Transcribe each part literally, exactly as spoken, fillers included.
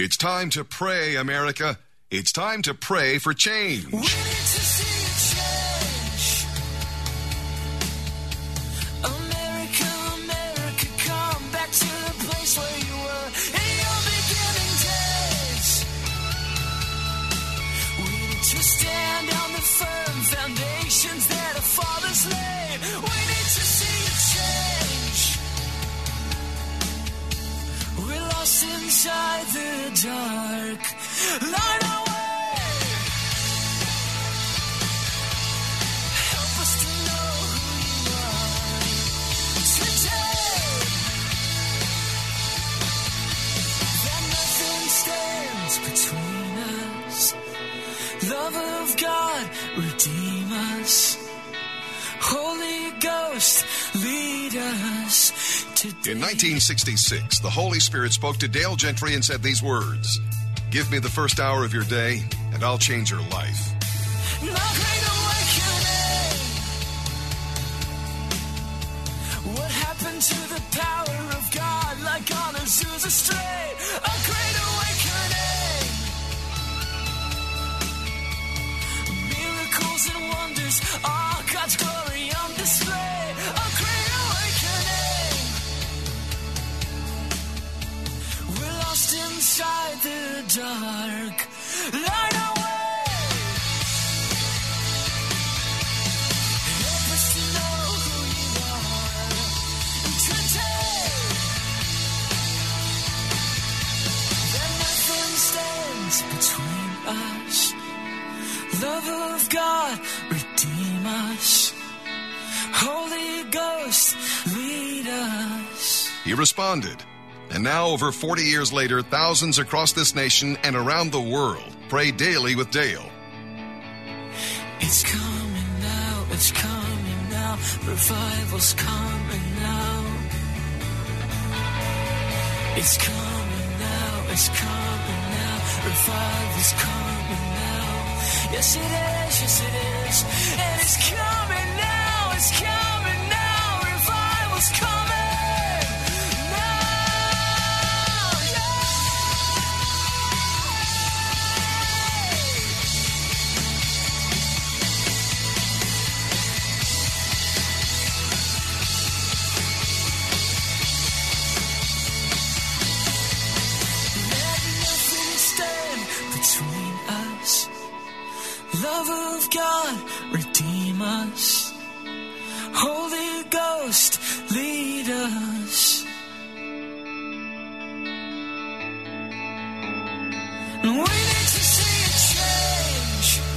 It's time to pray, America. It's time to pray for change. We need to see a change. America, America, come back to the place where you were in your beginning days. We need to stand on the firm foundations that our fathers laid. We need to see a change. We're lost inside the dark. Light our way. Help us to know who you are today. That nothing stands between us. Love of God, redeem us. Holy Ghost, lead us today. In nineteen sixty-six, the Holy Spirit spoke to Dale Gentry and said these words: "Give me the first hour of your day, and I'll change your life." No great awakening. What happened to the power of God like on Azusa Strait? A great awakening. Miracles and wonders, all God's glory on display. A great awakening. We're lost inside the dark. Light our way. Help us to know who you are today. That nothing stands between us. Love of God, redeem us. Holy Ghost, lead us. He responded. And now, over forty years later, thousands across this nation and around the world pray daily with Dale. It's coming now, it's coming now, revival's coming now. It's coming now, it's coming now, revival's coming now. Yes it is, yes it is, and it's coming now, it's coming now, revival's coming. Love of God, redeem us. Holy Ghost, lead us. We need to see a change.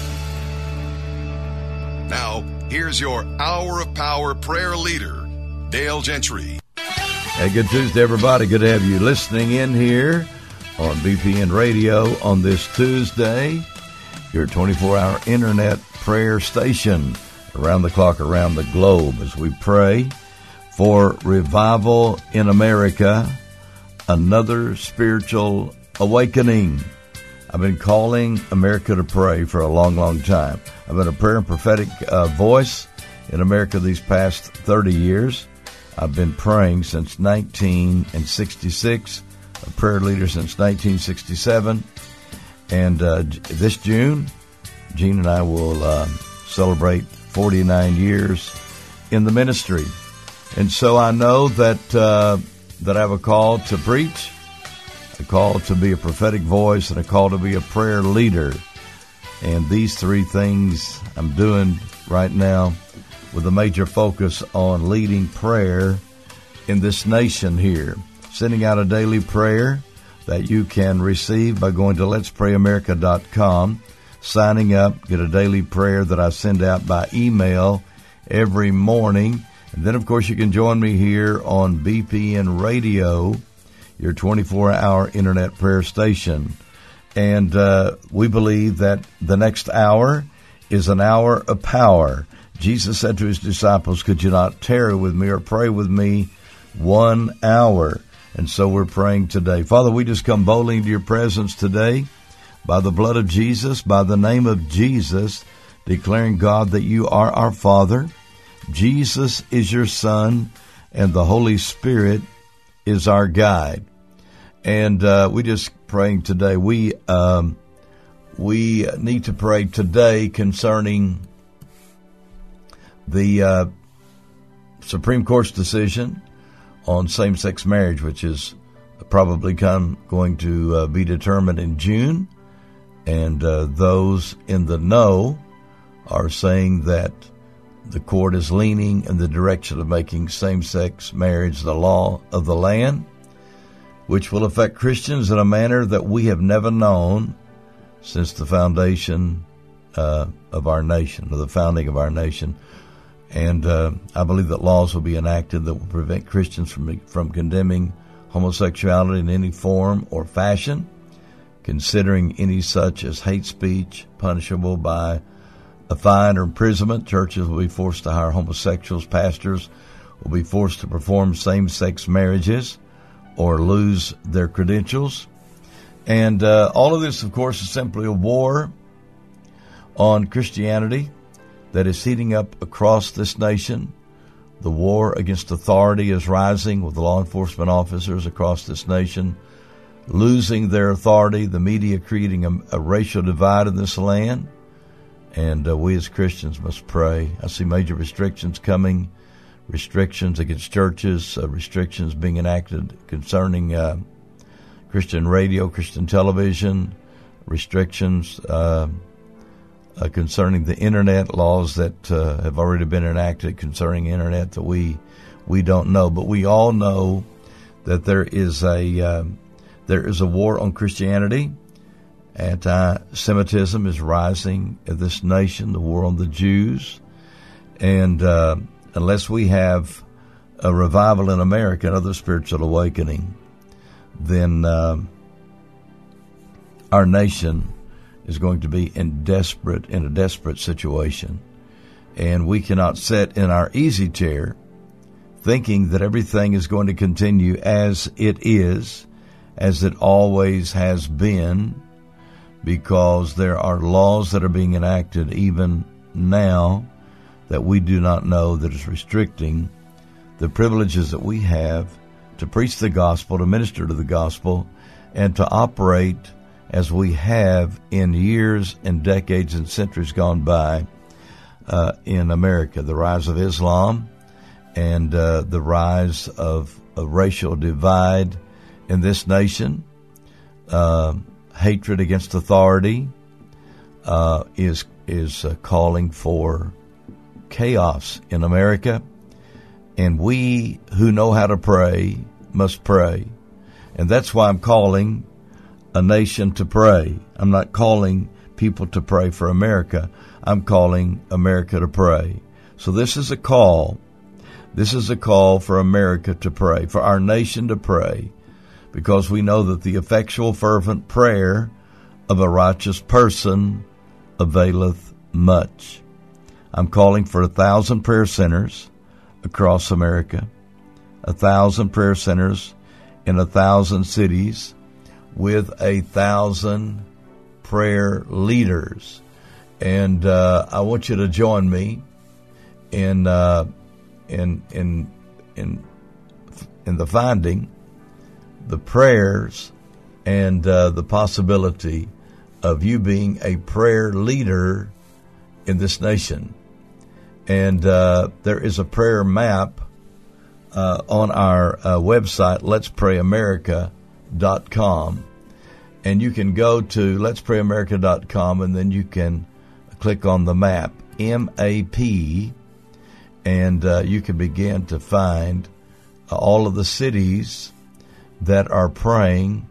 Now, here's your Hour of Power prayer leader, Dale Gentry. Hey, good Tuesday, everybody. Good to have you listening in here on B P N Radio on this Tuesday. Your twenty-four hour internet prayer station around the clock, around the globe, as we pray for revival in America, another spiritual awakening. I've been calling America to pray for a long, long time. I've been a prayer and prophetic uh, voice in America these past thirty years. I've been praying since nineteen sixty-six, a prayer leader since nineteen sixty-seven. And uh, this June, Gene and I will uh, celebrate forty-nine years in the ministry. And so I know that uh, that I have a call to preach, a call to be a prophetic voice, and a call to be a prayer leader. And these three things I'm doing right now with a major focus on leading prayer in this nation here. Sending out a daily prayer that you can receive by going to lets pray america dot com, signing up, get a daily prayer that I send out by email every morning. And then, of course, you can join me here on B P N Radio, your twenty-four hour internet prayer station. And uh, we believe that the next hour is an hour of power. Jesus said to his disciples, "Could you not tarry with me or pray with me one hour?" And so we're praying today. Father, we just come boldly into your presence today by the blood of Jesus, by the name of Jesus, declaring, God, that you are our Father, Jesus is your Son, and the Holy Spirit is our guide. And uh, we just praying today. We um, we need to pray today concerning the uh, Supreme Court's decision on same-sex marriage, which is probably come, going to uh, be determined in June. And uh, those in the know are saying that the court is leaning in the direction of making same-sex marriage the law of the land, which will affect Christians in a manner that we have never known since the foundation uh, of our nation, or the founding of our nation. And uh, I believe that laws will be enacted that will prevent Christians from from condemning homosexuality in any form or fashion, considering any such as hate speech punishable by a fine or imprisonment. Churches will be forced to hire homosexuals. Pastors will be forced to perform same-sex marriages or lose their credentials. And uh, all of this, of course, is simply a war on Christianity that is heating up across this nation. The war against authority is rising, with law enforcement officers across this nation losing their authority, the media creating a, a racial divide in this land. And uh, we as Christians must pray. I see major restrictions coming, restrictions against churches, uh, restrictions being enacted concerning uh, Christian radio, Christian television, restrictions uh, uh, concerning the Internet, laws that uh, have already been enacted concerning Internet that we we don't know. But we all know that there is a uh, there is a war on Christianity. Anti-Semitism is rising in this nation, the war on the Jews. And uh, unless we have a revival in America, another spiritual awakening, then uh, our nation is going to be in desperate, in a desperate situation. And we cannot sit in our easy chair thinking that everything is going to continue as it is, as it always has been, because there are laws that are being enacted even now that we do not know, that is restricting the privileges that we have to preach the gospel, to minister to the gospel, and to operate as we have in years and decades and centuries gone by uh, in America. The rise of Islam and uh, the rise of a racial divide in this nation, uh, hatred against authority uh, is is uh, calling for chaos in America, and we who know how to pray must pray, and that's why I'm calling a nation to pray. I'm not calling people to pray for America. I'm calling America to pray. So this is a call. This is a call for America to pray, for our nation to pray, because we know that the effectual, fervent prayer of a righteous person availeth much. I'm calling for a thousand prayer centers across America, a thousand prayer centers in a thousand cities with a thousand prayer leaders. And uh, I want you to join me in uh, in in in in the finding the prayers and uh, the possibility of you being a prayer leader in this nation. And uh, there is a prayer map uh, on our uh, website, lets pray america dot com. And you can go to lets pray america dot com, and then you can click on the map, M A P, and uh, you can begin to find uh, all of the cities that are praying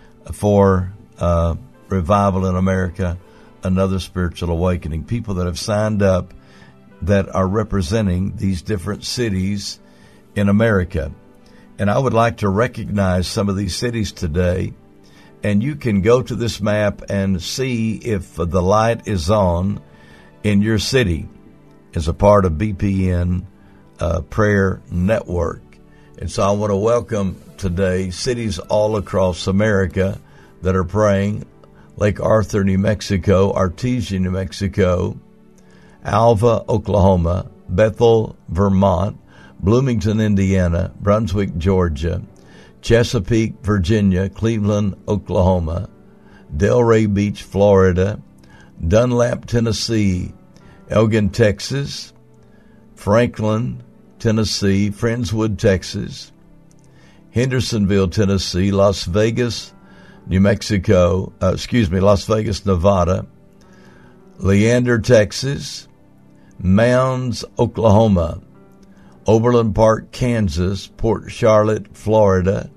for uh, revival in America, another spiritual awakening. People that have signed up that are representing these different cities in America. And I would like to recognize some of these cities today. And you can go to this map and see if the light is on in your city as a part of B P N uh, Prayer Network. And so I want to welcome today cities all across America that are praying. Lake Arthur, New Mexico, Artesia, New Mexico, Alva, Oklahoma, Bethel, Vermont, Bloomington, Indiana, Brunswick, Georgia, Chesapeake, Virginia, Cleveland, Oklahoma, Delray Beach, Florida, Dunlap, Tennessee, Elgin, Texas, Franklin, Tennessee, Friendswood, Texas, Hendersonville, Tennessee, Las Vegas, New Mexico, uh, excuse me, Las Vegas, Nevada, Leander, Texas, Mounds, Oklahoma, Overland Park, Kansas, Port Charlotte, Florida,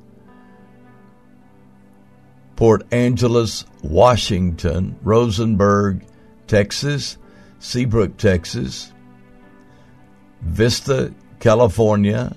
Port Angeles, Washington, Rosenberg, Texas, Seabrook, Texas, Vista, California,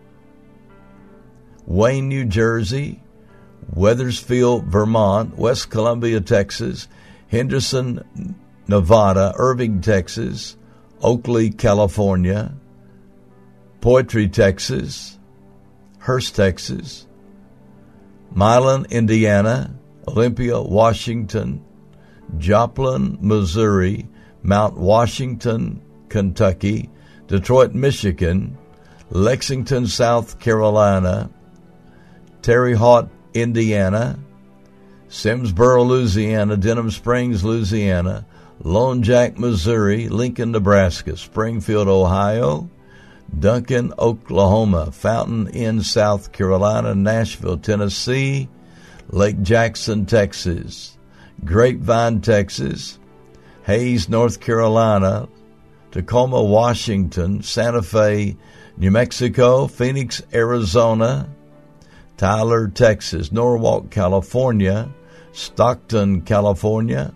Wayne, New Jersey, Wethersfield, Vermont, West Columbia, Texas, Henderson, Nevada, Irving, Texas, Oakley, California, Poetry, Texas, Hurst, Texas, Milan, Indiana, Olympia, Washington, Joplin, Missouri, Mount Washington, Kentucky, Detroit, Michigan, Lexington, South Carolina, Terre Haute, Indiana, Simsboro, Louisiana, Denham Springs, Louisiana, Lone Jack, Missouri, Lincoln, Nebraska, Springfield, Ohio, Duncan, Oklahoma, Fountain Inn, South Carolina, Nashville, Tennessee, Lake Jackson, Texas, Grapevine, Texas, Hayes, North Carolina, Tacoma, Washington, Santa Fe, New Mexico, Phoenix, Arizona, Tyler, Texas, Norwalk, California, Stockton, California,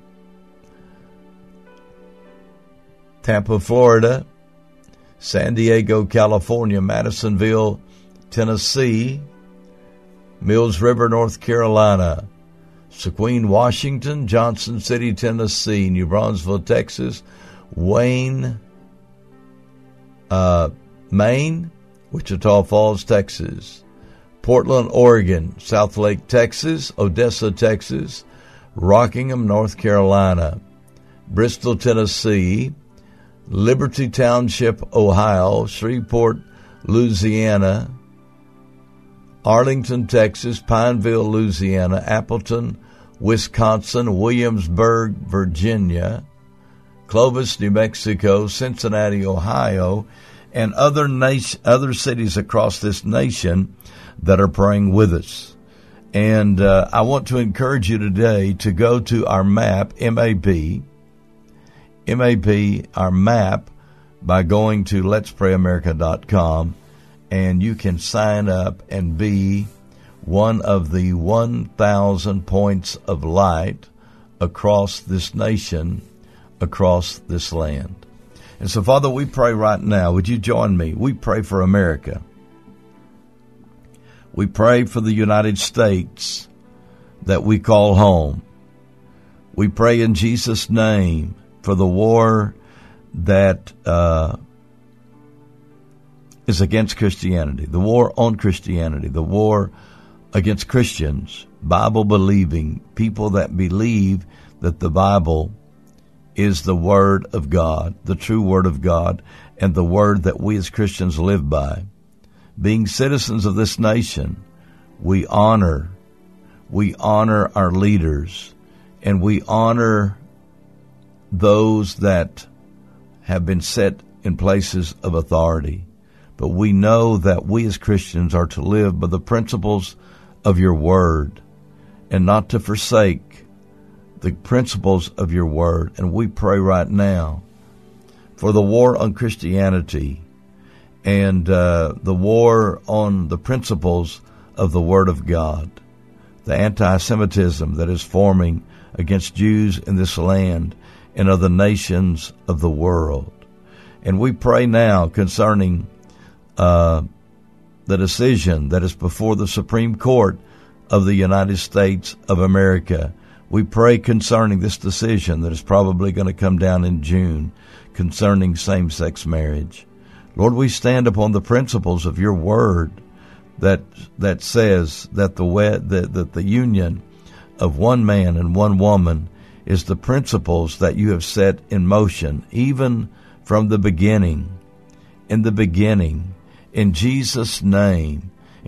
Tampa, Florida, San Diego, California, Madisonville, Tennessee, Mills River, North Carolina, Sequoia, Washington, Johnson City, Tennessee, New Braunfels, Texas, Wayne, uh, Maine, Wichita Falls, Texas, Portland, Oregon, South Lake, Texas, Odessa, Texas, Rockingham, North Carolina, Bristol, Tennessee, Liberty Township, Ohio, Shreveport, Louisiana, Arlington, Texas, Pineville, Louisiana, Appleton, Wisconsin, Williamsburg, Virginia, Clovis, New Mexico, Cincinnati, Ohio, and other nation, other cities across this nation that are praying with us. And uh, I want to encourage you today to go to our map, M A P, M A P, our map, by going to lets pray america dot com, and you can sign up and be one of the one thousand points of light across this nation, across this land. And so, Father, we pray right now. Would you join me? We pray for America. We pray for the United States that we call home. We pray in Jesus' name for the war that uh, is against Christianity, the war on Christianity, the war against Christians, Bible-believing people that believe that the Bible is the Word of God, the true Word of God, and the Word that we as Christians live by. Being citizens of this nation, we honor, we honor our leaders, and we honor those that have been set in places of authority. But we know that we as Christians are to live by the principles of your Word and not to forsake the principles of your Word. And we pray right now for the war on Christianity and uh, the war on the principles of the Word of God, the anti-Semitism that is forming against Jews in this land and other nations of the world. And we pray now concerning uh, the decision that is before the Supreme Court of the United States of America. We pray concerning this decision that is probably going to come down in June concerning same-sex marriage. Lord, we stand upon the principles of your Word that that says that the that, that the union of one man and one woman is the principles that you have set in motion, even from the beginning. In the beginning, in Jesus' name,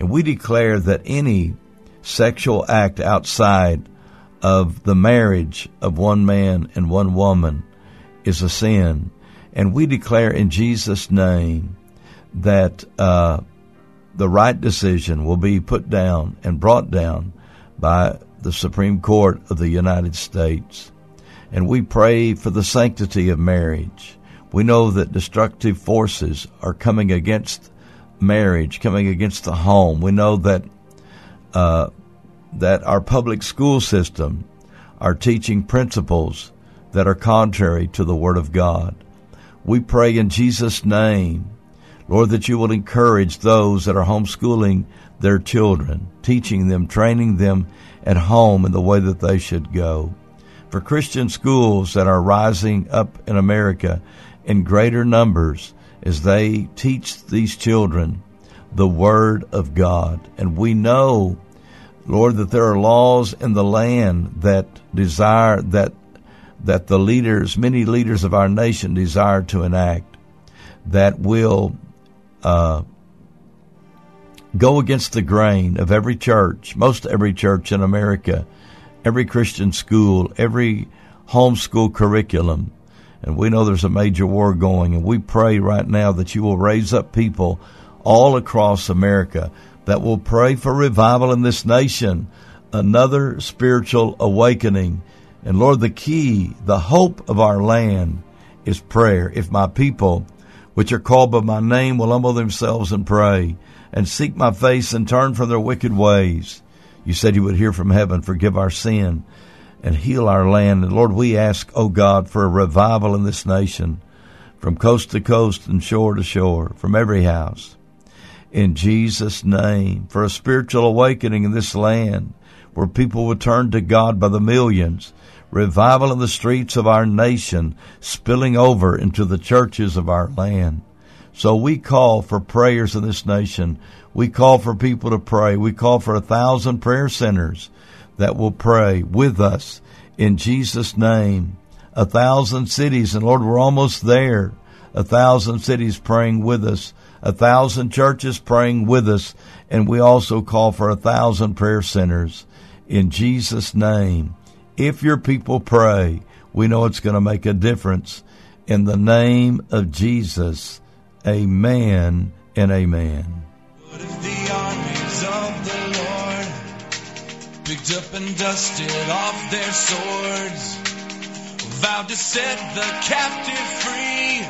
And we declare that any sexual act outside of the marriage of one man and one woman is a sin. And we declare in Jesus' name that uh, the right decision will be put down and brought down by the Supreme Court of the United States. And we pray for the sanctity of marriage. We know that destructive forces are coming against marriage, coming against the home. We know that uh, that our public school system are teaching principles that are contrary to the Word of God. We pray in Jesus' name, Lord, that you will encourage those that are homeschooling their children, teaching them, training them at home in the way that they should go. For Christian schools that are rising up in America in greater numbers as they teach these children the Word of God. And we know, Lord, that there are laws in the land that desire, that that the leaders, many leaders of our nation desire to enact, that will uh, go against the grain of every church, most every church in America, every Christian school, every homeschool curriculum. And we know there's a major war going, and we pray right now that you will raise up people all across America that will pray for revival in this nation, another spiritual awakening. And Lord, the key, the hope of our land is prayer. If my people, which are called by my name, will humble themselves and pray and seek my face and turn from their wicked ways, you said you would hear from heaven, forgive our sin, and heal our land. And Lord, we ask, oh God, for a revival in this nation, from coast to coast and shore to shore, from every house. In Jesus' name, for a spiritual awakening in this land, where people would turn to God by the millions. Revival in the streets of our nation, spilling over into the churches of our land. So we call for prayers in this nation. We call for people to pray. We call for a thousand prayer centers that will pray with us in Jesus' name. A thousand cities, and Lord, we're almost there. A thousand cities praying with us. A thousand churches praying with us. And we also call for a thousand prayer centers in Jesus' name. If your people pray, we know it's going to make a difference. In the name of Jesus, amen and amen. What if the armies of the Lord picked up and dusted off their swords, vowed to set the captive free,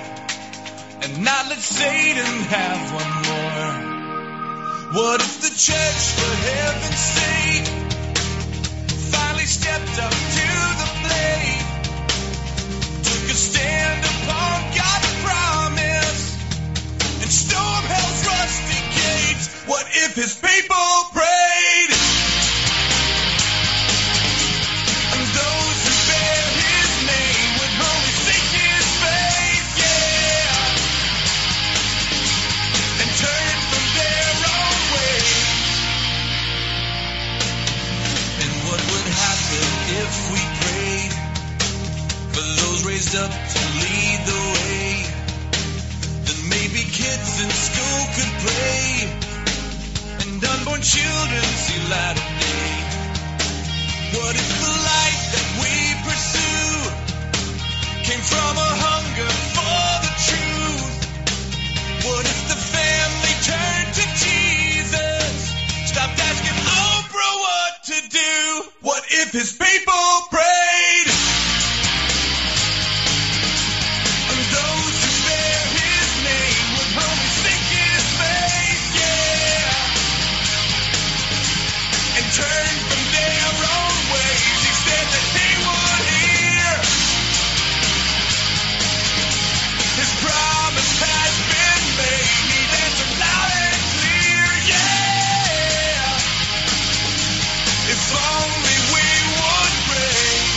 and not let Satan have one more? What if the church, for heaven's sake, finally stepped up to the plate, took a stand upon God's promise, and stormed hell's rusty gates? What if his people prayed? And those who bear his name would only seek his face, yeah, and turn from their own ways. And what would happen if we prayed for those raised up to lead the way? Then maybe kids in school could pray, and unborn children see light of day. What if the light that we pursue came from a hunger for the truth? What if the family turned to Jesus, stopped asking Oprah what to do? What if his people prayed? And those who bear his name would only seek his face, yeah, and turn from their own ways. He said that he would hear. His promise has been made. He's answered loud and clear, yeah. If only we would pray.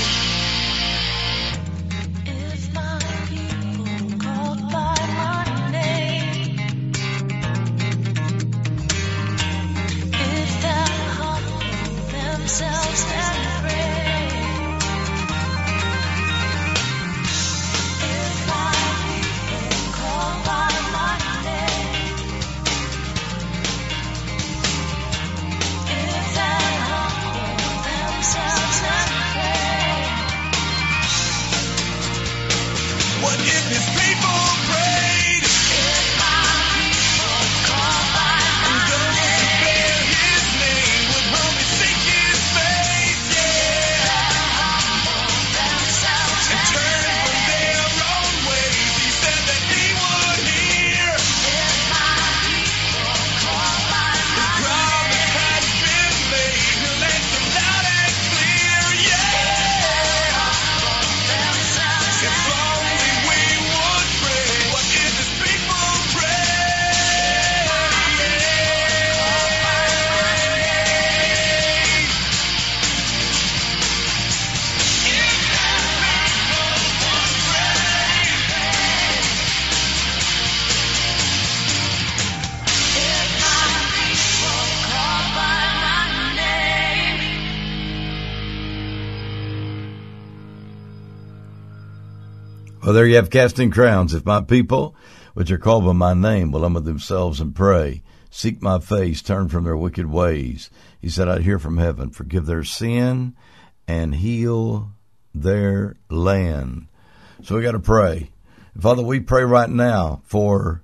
Well, there you have Casting Crowns. If my people, which are called by my name, will humble themselves and pray, seek my face, turn from their wicked ways, he said, I'd hear from heaven, forgive their sin, and heal their land. So we got to pray. Father, we pray right now for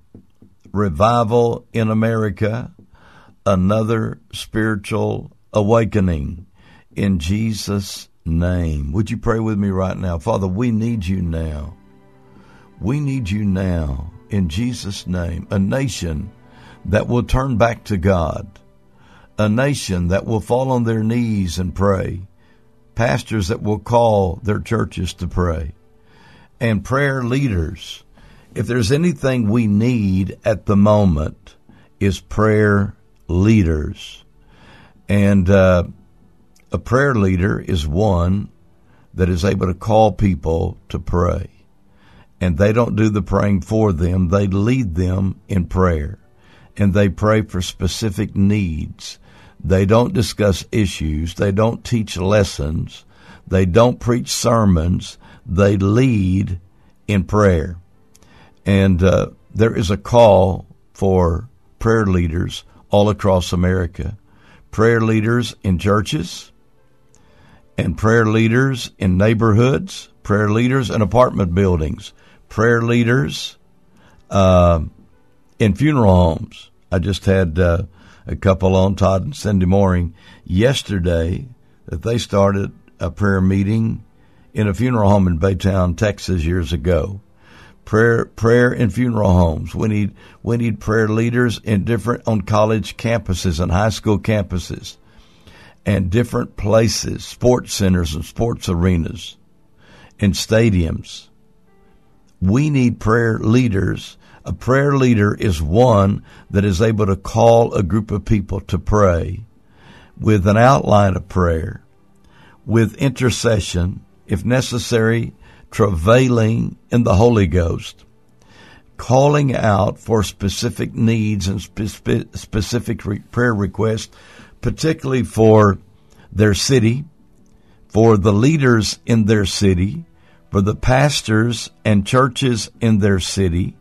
revival in America, another spiritual awakening in Jesus' name. Would you pray with me right now? Father, we need you now. We need you now in Jesus' name. A nation that will turn back to God. A nation that will fall on their knees and pray. Pastors that will call their churches to pray. And prayer leaders. If there's anything we need at the moment, is prayer leaders. And uh, a prayer leader is one that is able to call people to pray. And they don't do the praying for them. They lead them in prayer. And they pray for specific needs. They don't discuss issues. They don't teach lessons. They don't preach sermons. They lead in prayer. And uh, there is a call for prayer leaders all across America. Prayer leaders in churches and prayer leaders in neighborhoods, prayer leaders in apartment buildings, prayer leaders uh, in funeral homes. I just had uh, a couple on, Todd and Cindy Mooring, yesterday that they started a prayer meeting in a funeral home in Baytown, Texas years ago. Prayer, prayer in funeral homes. We need, we need prayer leaders in different, on college campuses and high school campuses and different places, sports centers and sports arenas and stadiums. We need prayer leaders. A prayer leader is one that is able to call a group of people to pray with an outline of prayer, with intercession, if necessary, travailing in the Holy Ghost, calling out for specific needs and spe- specific re- prayer requests, particularly for their city, for the leaders in their city, for the pastors and churches in their city,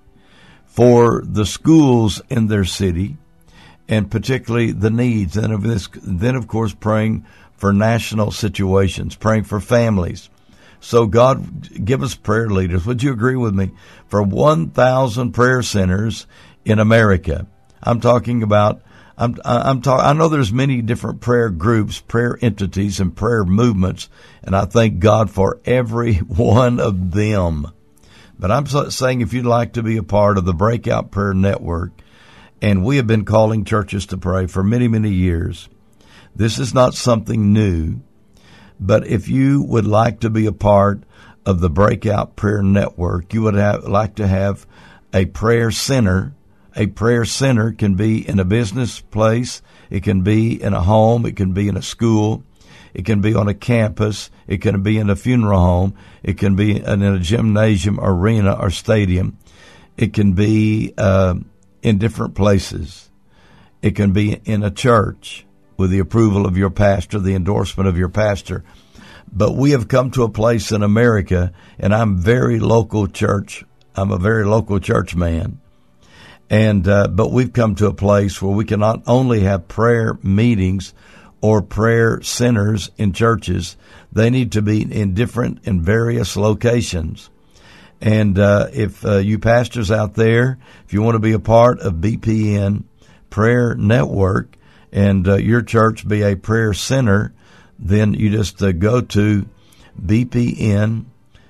for the schools in their city, and particularly the needs. And of this, then, of course, praying for national situations, praying for families. So God, give us prayer leaders. Would you agree with me? For one thousand prayer centers in America. I'm talking about, I'm, I'm talking, I know there's many different prayer groups, prayer entities, and prayer movements, and I thank God for every one of them. But I'm saying if you'd like to be a part of the Breakout Prayer Network, and we have been calling churches to pray for many, many years, this is not something new. But if you would like to be a part of the Breakout Prayer Network, you would have, like to have a prayer center. A prayer center can be in a business place. It can be in a home. It can be in a school. It can be on a campus. It can be in a funeral home. It can be in a gymnasium, arena, or stadium. It can be uh, in different places. It can be in a church with the approval of your pastor, the endorsement of your pastor. But we have come to a place in America, and I'm very local church. I'm a very local church man. And, uh, but we've come to a place where we can not only have prayer meetings or prayer centers in churches, they need to be in different and various locations. And, uh, if, uh, you pastors out there, if you want to be a part of B P N Prayer Network, and uh, your church be a prayer center, then you just uh, go to b p n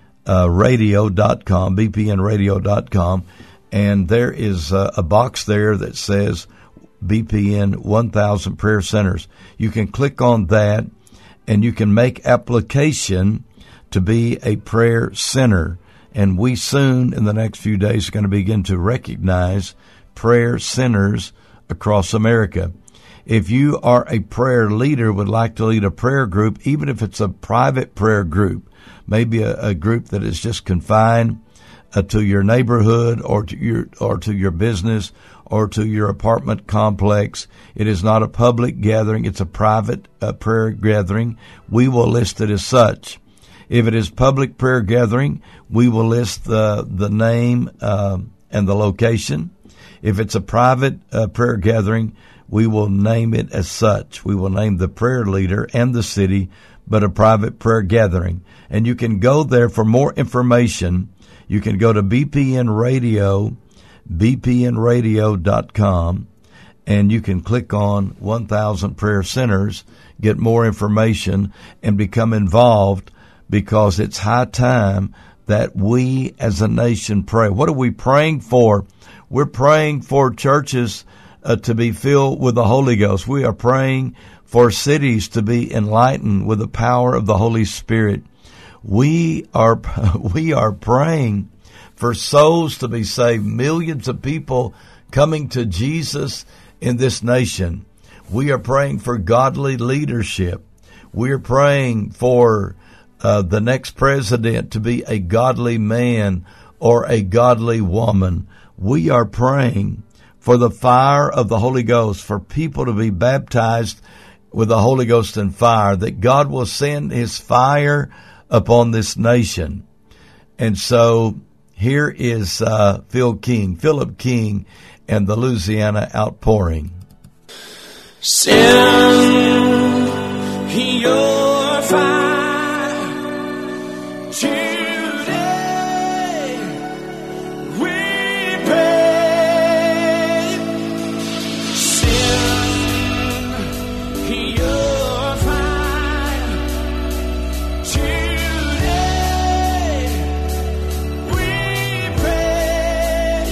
radio dot com, b p n radio dot com, and there is uh, a box there that says B P N one thousand Prayer Centers. You can click on that, and you can make application to be a prayer center. And we soon, in the next few days, are going to begin to recognize prayer centers across America. If you are a prayer leader, would like to lead a prayer group, even if it's a private prayer group, maybe a, a group that is just confined uh, to your neighborhood or to your or to your business or to your apartment complex. It is not a public gathering. It's a private uh, prayer gathering. We will list it as such. If it is public prayer gathering, we will list the, the name uh, and the location. If it's a private uh, prayer gathering, we will name it as such. We will name the prayer leader and the city, but a private prayer gathering. And you can go there for more information. You can go to B P N Radio, B P N radio dot com, and you can click on one thousand Prayer Centers, get more information, and become involved, because it's high time that we as a nation pray. What are we praying for? We're praying for churches uh, to be filled with the Holy Ghost. We are praying for cities to be enlightened with the power of the Holy Spirit. We are we are praying for souls to be saved, millions of people coming to Jesus in this nation. We are praying for godly leadership. We are praying for uh, the next president to be a godly man or a godly woman. We are praying for the fire of the Holy Ghost, for people to be baptized with the Holy Ghost and fire, that God will send His fire upon this nation. And so here is uh, Phil King, Philip King, and the Louisiana Outpouring. Send your fire today, we pray. Send your fire today, we pray.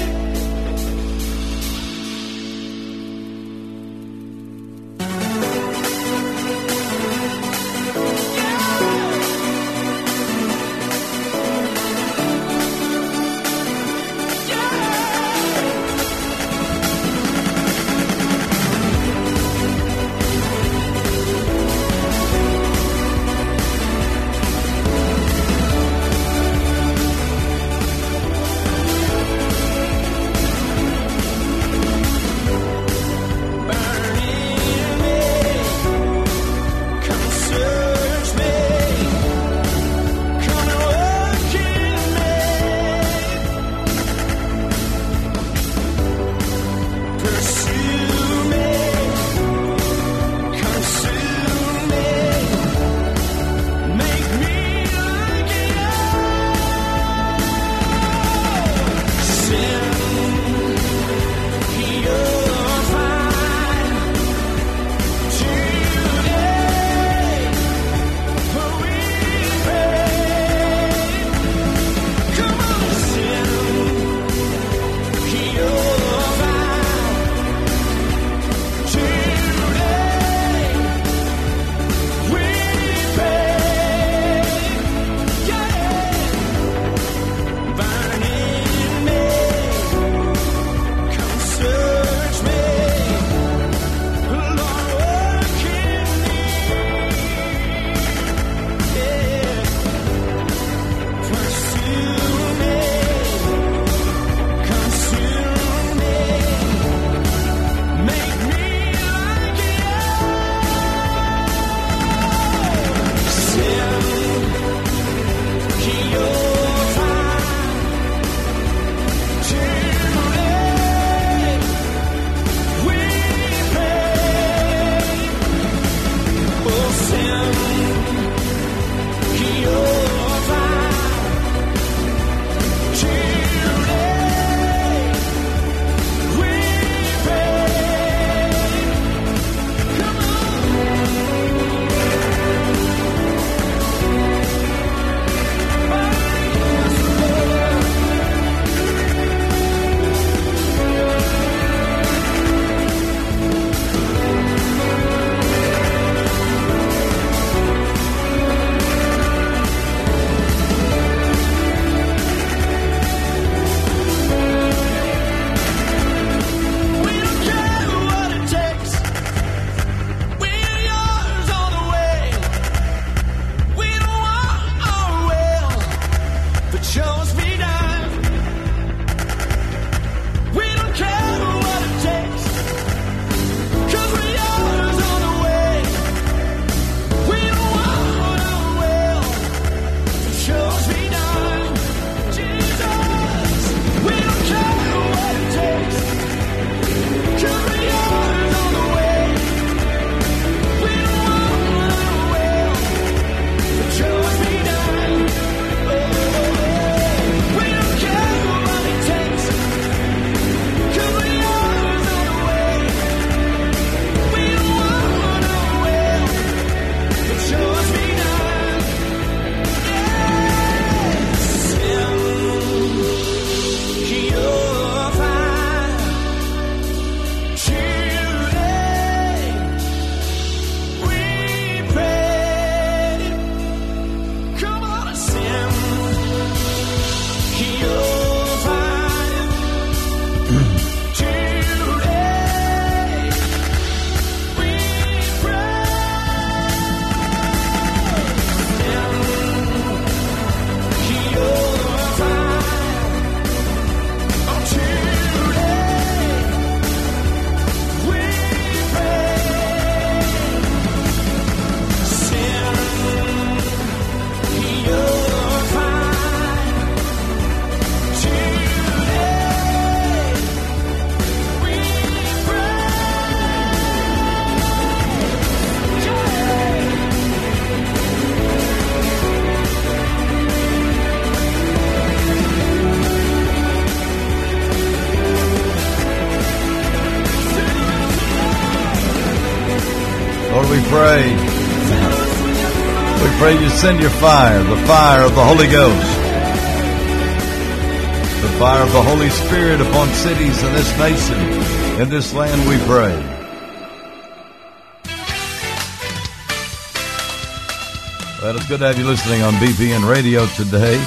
pray. We pray you send your fire, the fire of the Holy Ghost, the fire of the Holy Spirit upon cities in this nation, in this land, we pray. Well, it's good to have you listening on B P N Radio today.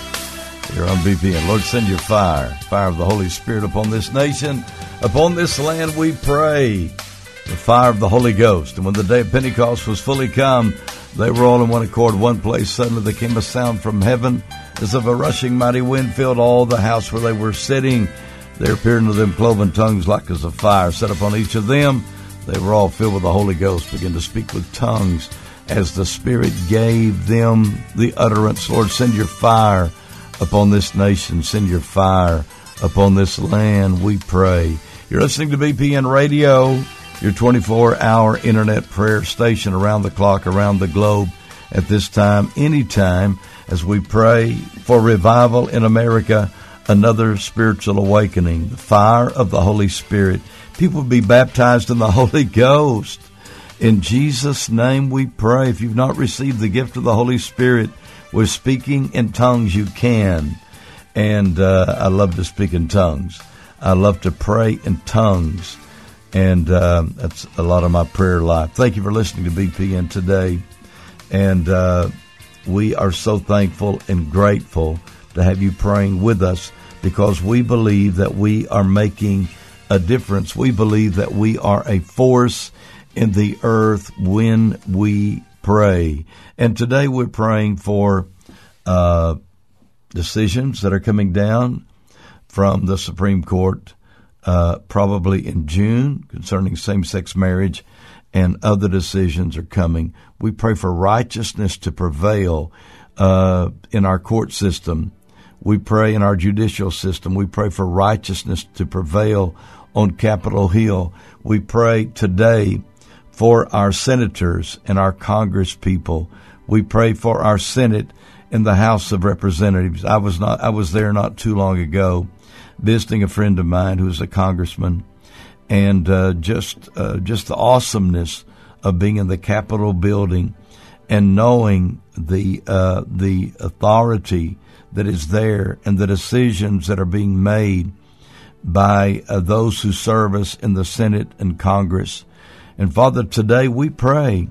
Here on B P N. Lord, send your fire, fire of the Holy Spirit upon this nation, upon this land, we pray. The fire of the Holy Ghost. And when the day of Pentecost was fully come, they were all in one accord, one place. Suddenly there came a sound from heaven, as of a rushing mighty wind, filled all the house where they were sitting. There appeared unto them cloven tongues like as of fire, set upon each of them. They were all filled with the Holy Ghost, began to speak with tongues, as the Spirit gave them the utterance. Lord, send your fire upon this nation. Send your fire upon this land, we pray. You're listening to B P N Radio, your twenty-four hour internet prayer station around the clock, around the globe at this time, anytime, as we pray for revival in America, another spiritual awakening, the fire of the Holy Spirit. People be baptized in the Holy Ghost. In Jesus' name we pray. If you've not received the gift of the Holy Spirit, with speaking in tongues, you can. And uh, I love to speak in tongues. I love to pray in tongues. And uh, that's a lot of my prayer life. Thank you for listening to B P N today. And uh, we are so thankful and grateful to have you praying with us, because we believe that we are making a difference. We believe that we are a force in the earth when we pray. And today we're praying for uh, decisions that are coming down from the Supreme Court, uh, probably in June, concerning same-sex marriage, and other decisions are coming. We pray for righteousness to prevail uh, in our court system. We pray in our judicial system. We pray for righteousness to prevail on Capitol Hill. We pray today for our senators and our Congress people. We pray for our Senate and the House of Representatives. I was not, I was there not too long ago, visiting a friend of mine who's a congressman, and uh, just uh, just the awesomeness of being in the Capitol building and knowing the uh, the authority that is there and the decisions that are being made by uh, those who serve us in the Senate and Congress. And Father, today we pray.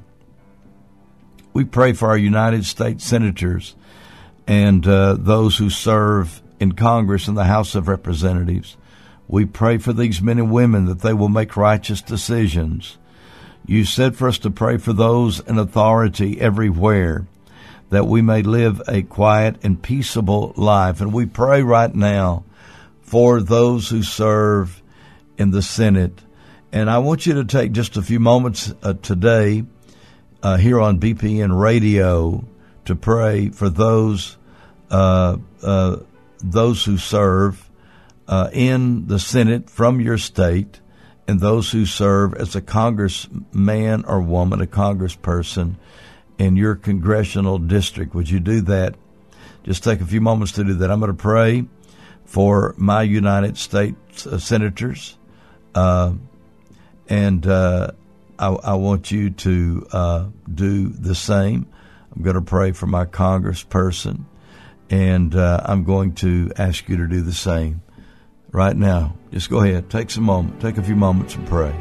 We pray for our United States senators and uh, those who serve in Congress and the House of Representatives. We pray for these men and women that they will make righteous decisions. You said for us to pray for those in authority everywhere, that we may live a quiet and peaceable life. And we pray right now for those who serve in the Senate. And I want you to take just a few moments uh, today uh, here on B P N Radio to pray for those uh, uh, those who serve uh, in the Senate from your state, and those who serve as a congressman or woman, a congressperson in your congressional district. Would you do that? Just take a few moments to do that. I'm going to pray for my United States uh, senators, uh, and uh, I, I want you to uh, do the same. I'm going to pray for my congressperson, and uh, I'm going to ask you to do the same right now. Just go ahead. Take some moment. Take a few moments and pray.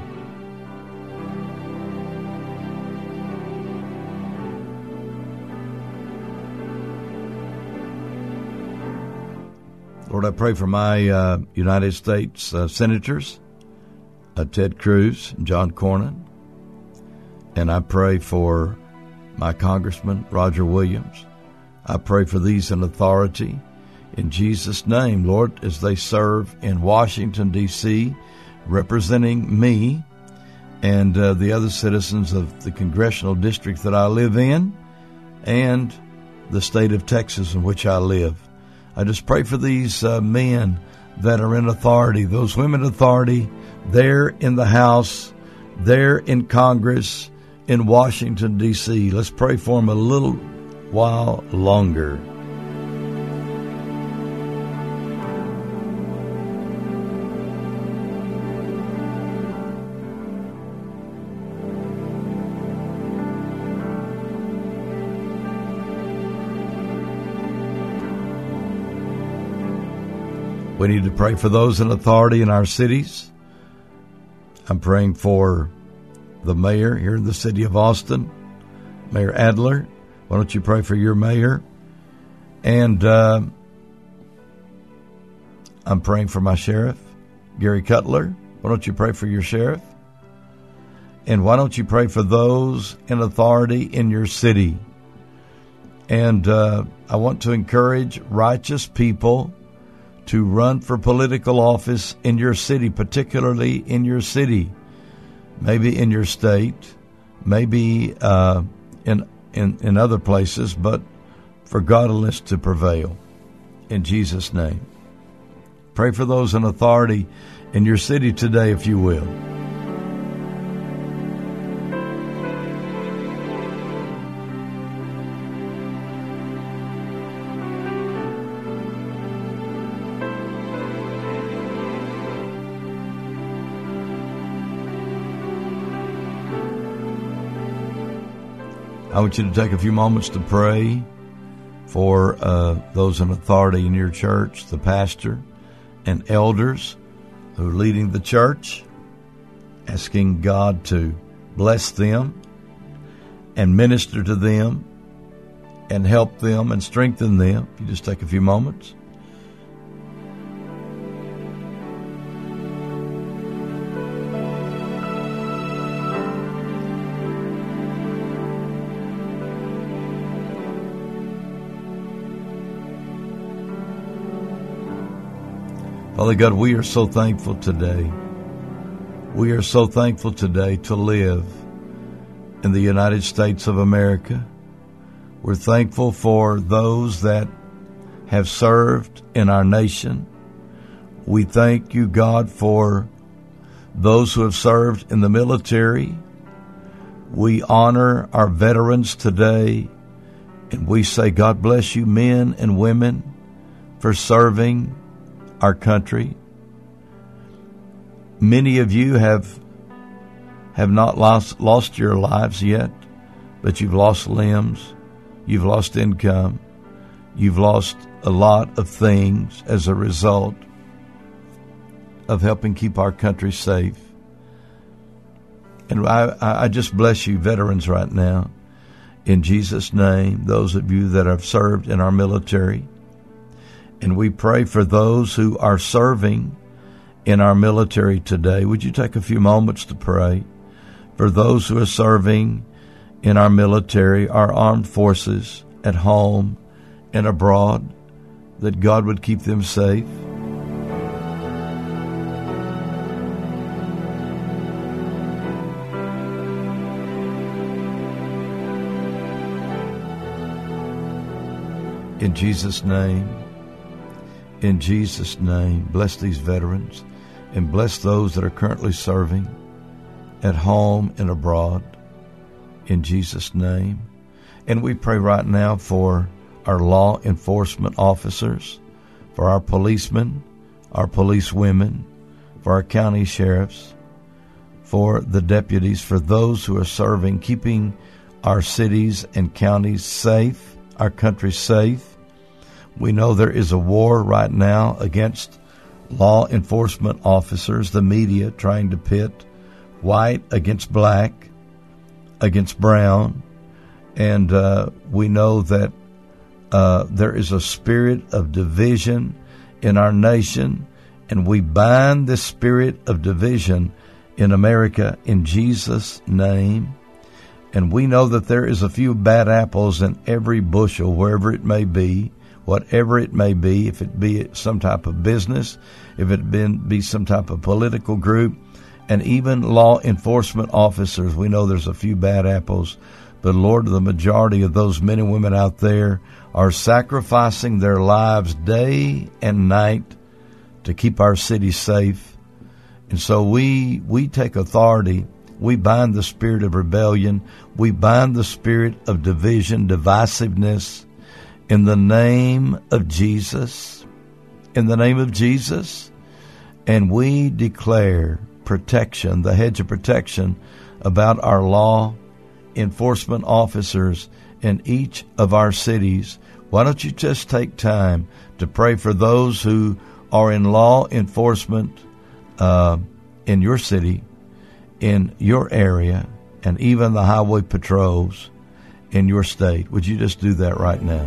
Lord, I pray for my uh, United States uh, senators, uh, Ted Cruz and John Cornyn, and I pray for my Congressman, Roger Williams. I pray for these in authority in Jesus' name, Lord, as they serve in Washington, D C, representing me and uh, the other citizens of the congressional district that I live in and the state of Texas in which I live. I just pray for these uh, men that are in authority, those women in authority, there in the House, there in Congress, in Washington, D C. Let's pray for them a little while longer. We need to pray for those in authority in our cities. I'm praying for the mayor here in the city of Austin, Mayor Adler. Why don't you pray for your mayor? And uh, I'm praying for my sheriff, Gary Cutler. Why don't you pray for your sheriff? And why don't you pray for those in authority in your city? And uh, I want to encourage righteous people to run for political office in your city, particularly in your city, maybe in your state, maybe uh, in, in in other places, but for godliness to prevail. In Jesus' name. Pray for those in authority in your city today, if you will. I want you to take a few moments to pray for uh, those in authority in your church, the pastor and elders who are leading the church, asking God to bless them and minister to them and help them and strengthen them. You just take a few moments. Father God, we are so thankful today. We are so thankful today to live in the United States of America. We're thankful for those that have served in our nation. We thank you, God, for those who have served in the military. We honor our veterans today, and we say, God bless you, men and women, for serving our country. Many of you have have not lost lost your lives yet, but you've lost limbs, you've lost income, you've lost a lot of things as a result of helping keep our country safe. And I, I just bless you, veterans, right now, in Jesus' name, those of you that have served in our military. And we pray for those who are serving in our military today. Would you take a few moments to pray for those who are serving in our military, our armed forces, at home and abroad, that God would keep them safe? In Jesus' name. In Jesus' name, bless these veterans and bless those that are currently serving at home and abroad. In Jesus' name. And we pray right now for our law enforcement officers, for our policemen, our police women, for our county sheriffs, for the deputies, for those who are serving, keeping our cities and counties safe, our country safe. We know there is a war right now against law enforcement officers, the media trying to pit white against black, against brown. And uh, we know that uh, there is a spirit of division in our nation, and we bind this spirit of division in America in Jesus' name. And we know that there is a few bad apples in every bushel, wherever it may be, whatever it may be, if it be some type of business, if it been, be some type of political group, and even law enforcement officers. We know there's a few bad apples, but Lord, the majority of those men and women out there are sacrificing their lives day and night to keep our city safe. And so we we take authority. We bind the spirit of rebellion. We bind the spirit of division, divisiveness, in the name of Jesus, in the name of Jesus. And we declare protection, the hedge of protection about our law enforcement officers in each of our cities. Why don't you just take time to pray for those who are in law enforcement uh, in your city, in your area, and even the highway patrols in your state. Would you just do that right now?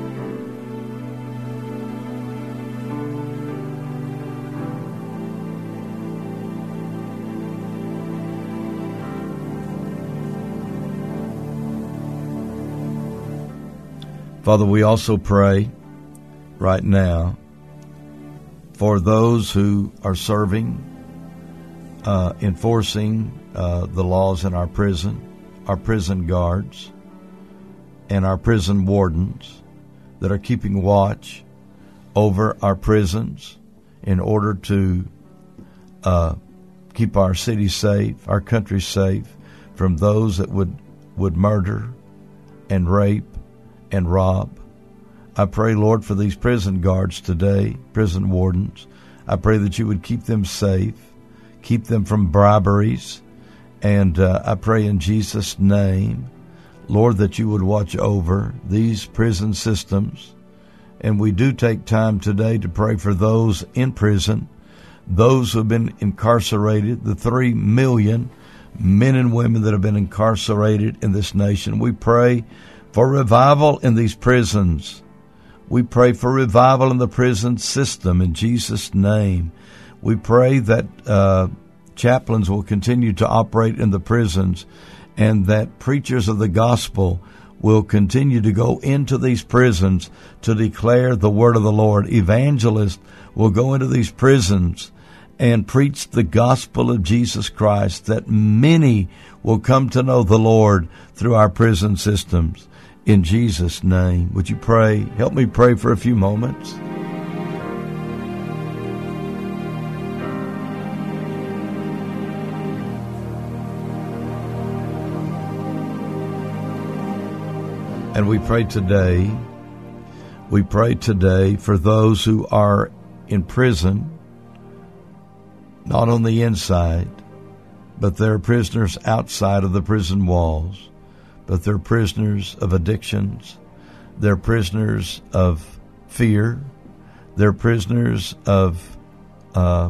Father, we also pray right now for those who are serving, uh, enforcing uh, the laws in our prison, our prison guards, and our prison wardens that are keeping watch over our prisons in order to uh, keep our city safe, our country safe from those that would, would murder and rape and rob. I pray, Lord, for these prison guards today, prison wardens. I pray that you would keep them safe, keep them from briberies, and uh, I pray in Jesus' name, Lord, that you would watch over these prison systems. And we do take time today to pray for those in prison, those who have been incarcerated, the three million men and women that have been incarcerated in this nation. We pray for revival in these prisons. We pray for revival in the prison system in Jesus' name. We pray that uh, chaplains will continue to operate in the prisons and that preachers of the gospel will continue to go into these prisons to declare the word of the Lord. Evangelists will go into these prisons and preach the gospel of Jesus Christ, that many will come to know the Lord through our prison systems. In Jesus' name, would you pray? Help me pray for a few moments. And we pray today, we pray today for those who are in prison, not on the inside, but they're prisoners outside of the prison walls. But they're prisoners of addictions. They're prisoners of fear. They're prisoners of uh,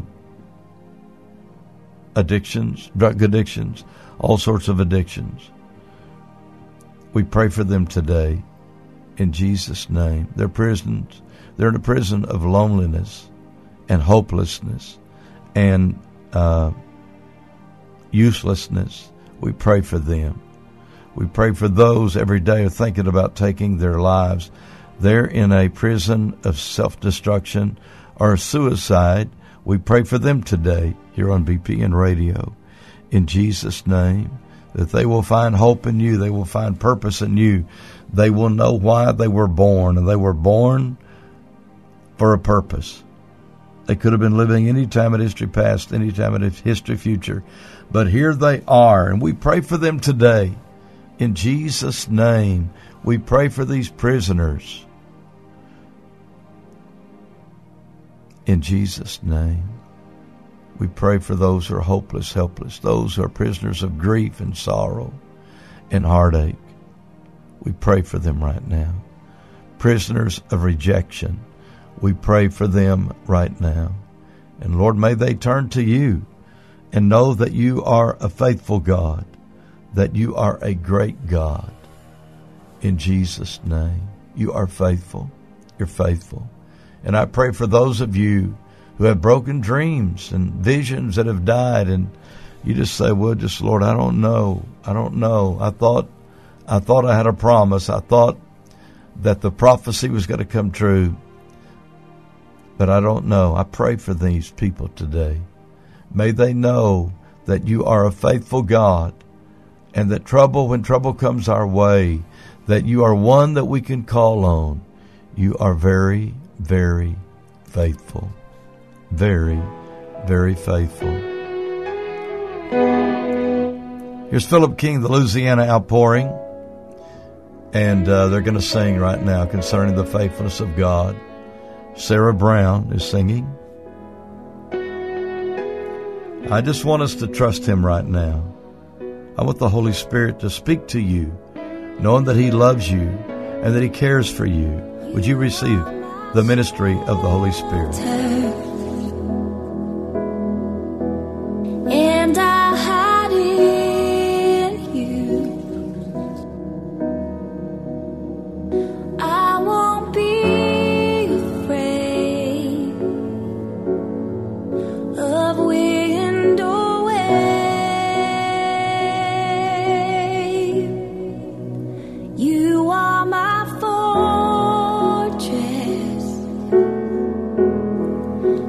addictions, drug addictions, all sorts of addictions. We pray for them today in Jesus' name. They're prisons. They're in a prison of loneliness and hopelessness and uh, uselessness. We pray for them. We pray for those every day who are thinking about taking their lives. They're in a prison of self-destruction or suicide. We pray for them today here on B P N Radio. In Jesus' name, that they will find hope in you. They will find purpose in you. They will know why they were born, and they were born for a purpose. They could have been living any time in history past, any time in history future. But here they are, and we pray for them today. In Jesus' name, we pray for these prisoners. In Jesus' name, we pray for those who are hopeless, helpless, those who are prisoners of grief and sorrow and heartache. We pray for them right now. Prisoners of rejection, we pray for them right now. And Lord, may they turn to you and know that you are a faithful God, that you are a great God. In Jesus' name, you are faithful. You're faithful. And I pray for those of you who have broken dreams and visions that have died, and you just say, well, just Lord, I don't know. I don't know. I thought, I thought I had a promise. I thought that the prophecy was going to come true, but I don't know. I pray for these people today. May they know that you are a faithful God, and that trouble, when trouble comes our way, that you are one that we can call on. You are very, very faithful. Very, very faithful. Here's Philip King, the Louisiana Outpouring, and uh, they're going to sing right now concerning the faithfulness of God. Sarah Brown is singing. I just want us to trust him right now. I want the Holy Spirit to speak to you, knowing that he loves you and that he cares for you. Would you receive the ministry of the Holy Spirit. And I hide in you. I won't be afraid of wind or wave. You are my fortress.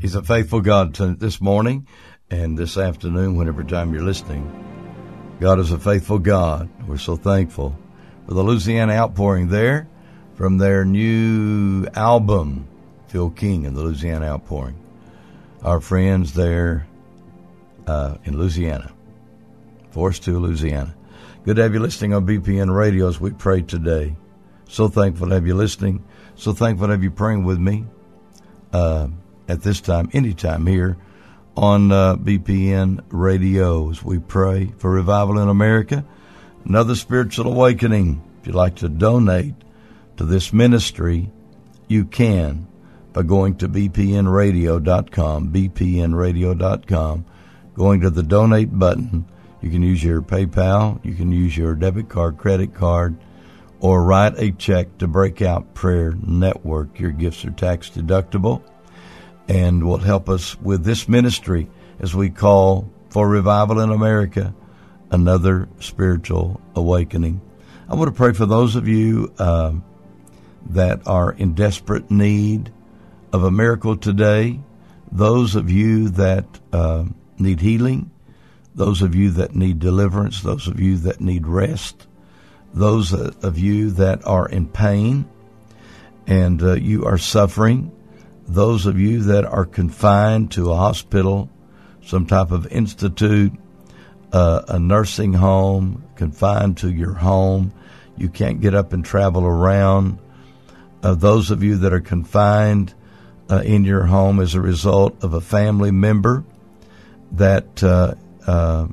He's a faithful God to this morning and this afternoon, whenever time you're listening. God is a faithful God. We're so thankful for the Louisiana outpouring there from their new album, Phil King and the Louisiana Outpouring. Our friends there uh, in Louisiana, Force two, Louisiana. Good to have you listening on B P N Radio as we pray today. So thankful to have you listening. So thankful to have you praying with me uh, at this time, anytime here on uh, B P N Radio as we pray for revival in America, another spiritual awakening. If you'd like to donate to this ministry, you can by going to b p n radio dot com, b p n radio dot com, going to the donate button. You can use your PayPal, you can use your debit card, credit card, or write a check to Breakout Prayer Network. Your gifts are tax deductible and will help us with this ministry as we call for revival in America, another spiritual awakening. I want to pray for those of you uh, that are in desperate need of a miracle today, those of you that uh, need healing, those of you that need deliverance, those of you that need rest, those of you that are in pain and uh, you are suffering, those of you that are confined to a hospital, some type of institute, uh, a nursing home, confined to your home, you can't get up and travel around, uh, those of you that are confined uh, in your home as a result of a family member that uh, uh,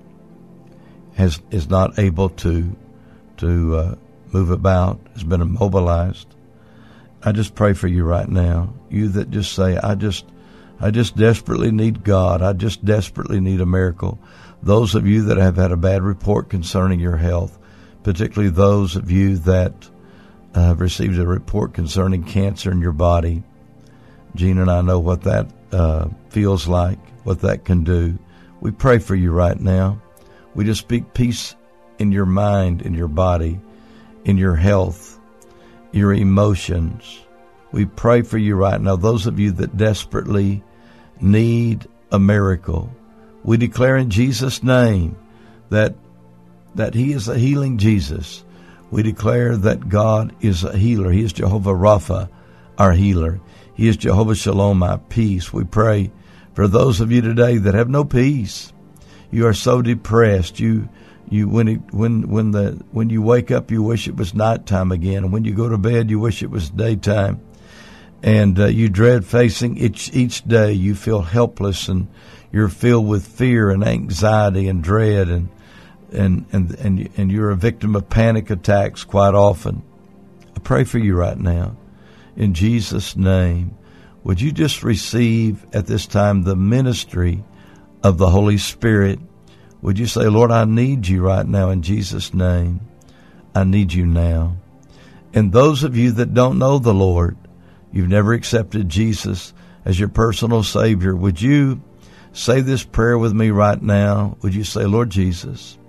has is not able to to uh, move about, has been immobilized. I just pray for you right now. You that just say, I just, I just desperately need God. I just desperately need a miracle. Those of you that have had a bad report concerning your health, particularly those of you that uh, have received a report concerning cancer in your body. Gene and I know what that uh, feels like, what that can do. We pray for you right now. We just speak peace in your mind, in your body, in your health, your emotions. We pray for you right now. Those of you that desperately need a miracle, we declare in Jesus' name that that He is a healing Jesus. We declare that God is a healer. He is Jehovah Rapha, our healer. He is Jehovah Shalom, my peace. We pray for those of you today that have no peace. You are so depressed. You You when it, when when the when you wake up, you wish it was nighttime again, and when you go to bed, you wish it was daytime, and uh, you dread facing each each day. You feel helpless, and you're filled with fear and anxiety and dread, and and and and and you're a victim of panic attacks quite often. I pray for you right now, in Jesus' name. Would you just receive at this time the ministry of the Holy Spirit? Would you say, Lord, I need you right now in Jesus' name. I need you now. And those of you that don't know the Lord, you've never accepted Jesus as your personal Savior, would you say this prayer with me right now? Would you say, Lord Jesus,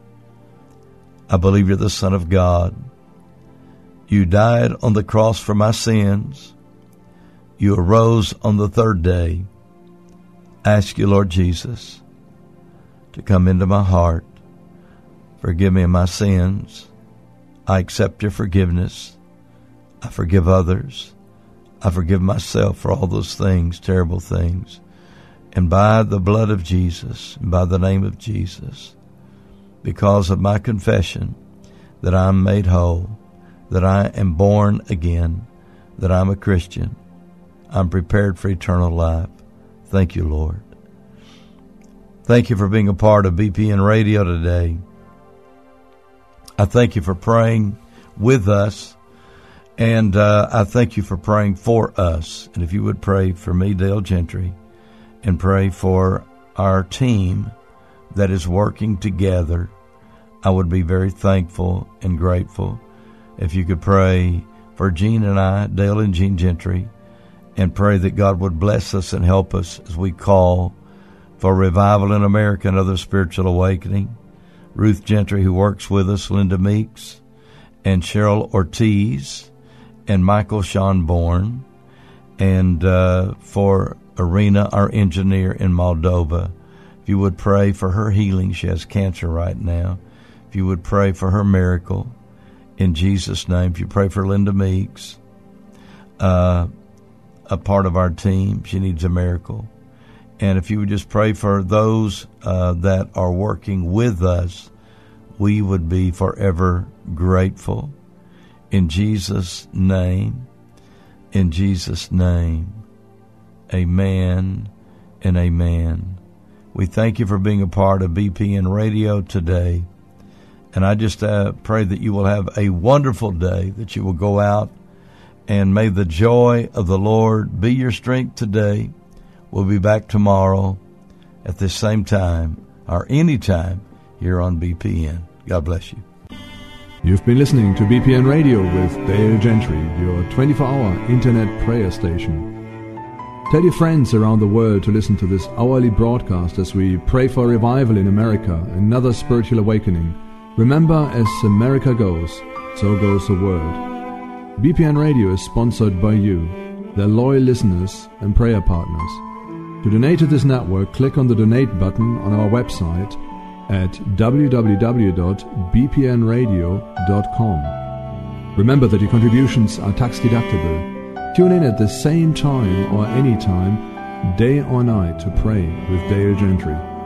I believe you're the Son of God. You died on the cross for my sins. You arose on the third day. I ask you, Lord Jesus, to come into my heart. Forgive me of my sins. I accept your forgiveness. I forgive others. I forgive myself for all those things, terrible things. And by the blood of Jesus, and by the name of Jesus, because of my confession that I'm made whole, that I am born again, that I'm a Christian, I'm prepared for eternal life. Thank you, Lord. Thank you for being a part of B P N Radio today. I thank you for praying with us, and uh, I thank you for praying for us. And if you would pray for me, Dale Gentry, and pray for our team that is working together, I would be very thankful and grateful. If you could pray for Gene and I, Dale and Gene Gentry, and pray that God would bless us and help us as we call for revival in America and other spiritual awakening. Ruth Gentry, who works with us, Linda Meeks, and Cheryl Ortiz, and Michael Sean Bourne, and uh, for Irina, our engineer in Moldova. If you would pray for her healing, she has cancer right now. If you would pray for her miracle, in Jesus' name. If you pray for Linda Meeks, uh, a part of our team, she needs a miracle. And if you would just pray for those uh, that are working with us, we would be forever grateful. In Jesus' name, in Jesus' name, amen and amen. We thank you for being a part of B P N Radio today. And I just uh, pray that you will have a wonderful day, that you will go out, and may the joy of the Lord be your strength today. We'll be back tomorrow at this same time, or any time, here on B P N. God bless you. You've been listening to B P N Radio with Dale Gentry, your twenty-four hour internet prayer station. Tell your friends around the world to listen to this hourly broadcast as we pray for revival in America, another spiritual awakening. Remember, as America goes, so goes the world. B P N Radio is sponsored by you, their loyal listeners and prayer partners. To donate to this network, click on the donate button on our website at w w w dot b p n radio dot com. Remember that your contributions are tax deductible. Tune in at the same time or any time, day or night, to pray with Dale Gentry.